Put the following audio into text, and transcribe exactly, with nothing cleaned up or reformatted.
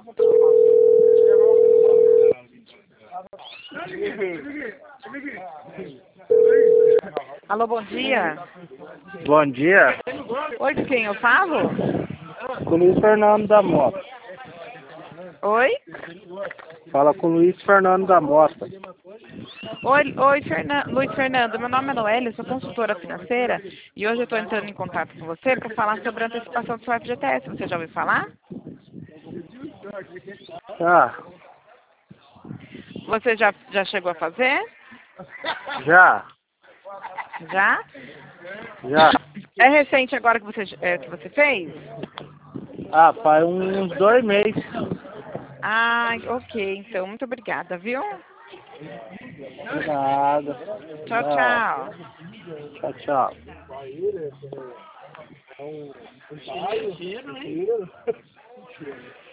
Alô, bom dia. Bom dia. Oi, com quem eu falo? Com o Luiz Fernando da Mota. Oi? Fala com o Luiz Fernando da Mota. Oi, oi Fernan Luiz Fernando. Meu nome é Noélia, sou consultora financeira e hoje eu estou entrando em contato com você para falar sobre a antecipação do seu F G T S. Você já ouviu falar? Tá. Você já, já chegou a fazer? Já. Já? Já. É recente agora que você, é, que você fez? Ah, faz uns dois meses. Ah, ok. Então, muito obrigada, viu? De nada. Tchau, Tchau. tchau. Tchau, tchau.